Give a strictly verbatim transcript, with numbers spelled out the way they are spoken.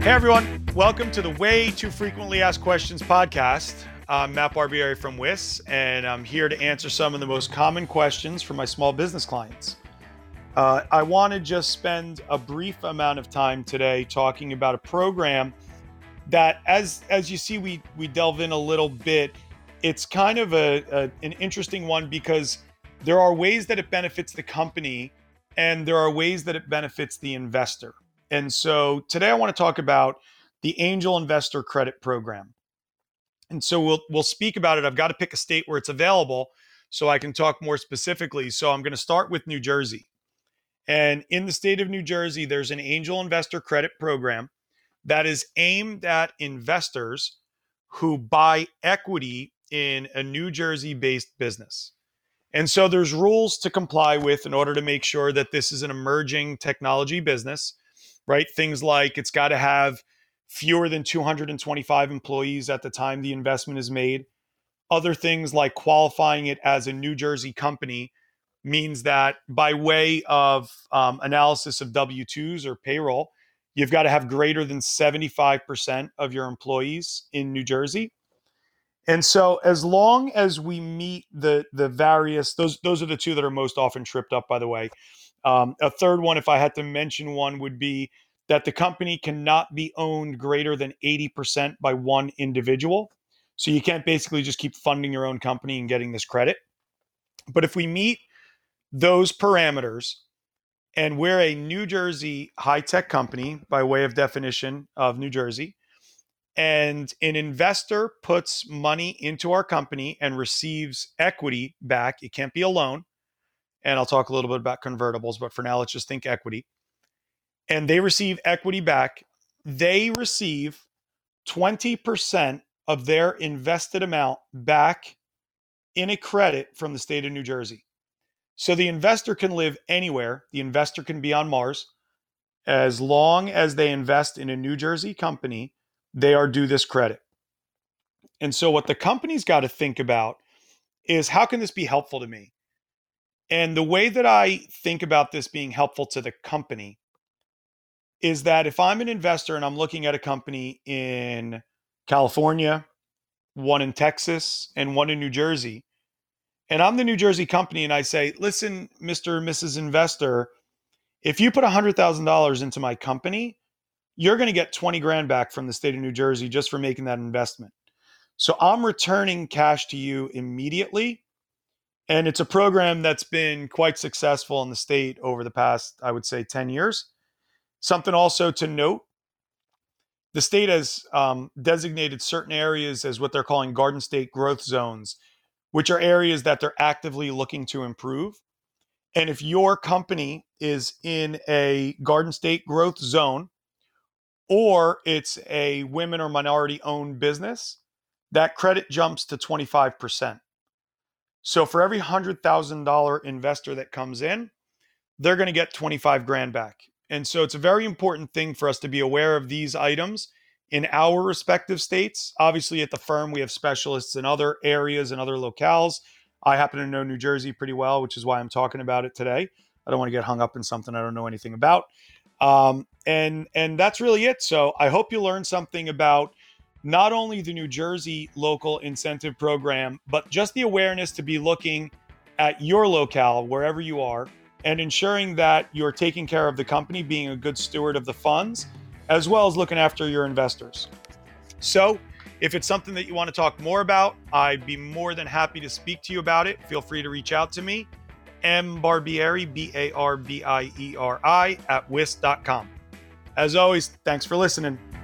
Hey everyone, welcome to the Way Too Frequently Asked Questions podcast. I'm Matt Barbieri from W I S, and I'm here to answer some of the most common questions from my small business clients. Uh, I want to just spend a brief amount of time today talking about a program that, as as you see, we we delve in a little bit. It's kind of a, a an interesting one because there are ways that it benefits the company, and there are ways that it benefits the investor. And so today I want to talk about the Angel Investor Credit Program. And so we'll we'll speak about it. I've got to pick a state where it's available so I can talk more specifically. So I'm going to start with New Jersey. And in the state of New Jersey, there's an Angel Investor Credit Program that is aimed at investors who buy equity in a New Jersey-based business. And so there's rules to comply with in order to make sure that this is an emerging technology business, right? Things like it's got to have fewer than two hundred twenty-five employees at the time the investment is made. Other things like qualifying it as a New Jersey company means that by way of um, analysis of W two's or payroll, you've got to have greater than seventy-five percent of your employees in New Jersey. And so as long as we meet the the various, those those are the two that are most often tripped up, by the way. Um, a third one, if I had to mention one, would be that the company cannot be owned greater than eighty percent by one individual. So you can't basically just keep funding your own company and getting this credit. But if we meet those parameters and we're a New Jersey high-tech company by way of definition of New Jersey, and an investor puts money into our company and receives equity back, it can't be a loan. And I'll talk a little bit about convertibles, but for now, let's just think equity. And they receive equity back. They receive twenty percent of their invested amount back in a credit from the state of New Jersey. So the investor can live anywhere. The investor can be on Mars. As long as they invest in a New Jersey company, they are due this credit. And so what the company's got to think about is, how can this be helpful to me? And the way that I think about this being helpful to the company is that if I'm an investor and I'm looking at a company in California, one in Texas, and one in New Jersey, and I'm the New Jersey company and I say, listen, Mister or Missus Investor, if you put one hundred thousand dollars into my company, you're going to get twenty grand back from the state of New Jersey just for making that investment. So I'm returning cash to you immediately. And it's a program that's been quite successful in the state over the past, I would say, ten years. Something also to note, the state has um, designated certain areas as what they're calling Garden State Growth Zones, which are areas that they're actively looking to improve. And if your company is in a Garden State Growth Zone, or it's a women or minority owned business, that credit jumps to twenty-five percent. So for every one hundred thousand dollars investor that comes in, they're going to get twenty-five grand back. And so it's a very important thing for us to be aware of these items in our respective states. Obviously at the firm, we have specialists in other areas and other locales. I happen to know New Jersey pretty well, which is why I'm talking about it today. I don't want to get hung up in something I don't know anything about. Um, and, and that's really it. So I hope you learned something about not only the New Jersey local incentive program, but just the awareness to be looking at your locale, wherever you are, and ensuring that you're taking care of the company, being a good steward of the funds, as well as looking after your investors. So if it's something that you want to talk more about, I'd be more than happy to speak to you about it. Feel free to reach out to me. M Barbieri, B A R B I E R I, at W I S dot com. As always, thanks for listening.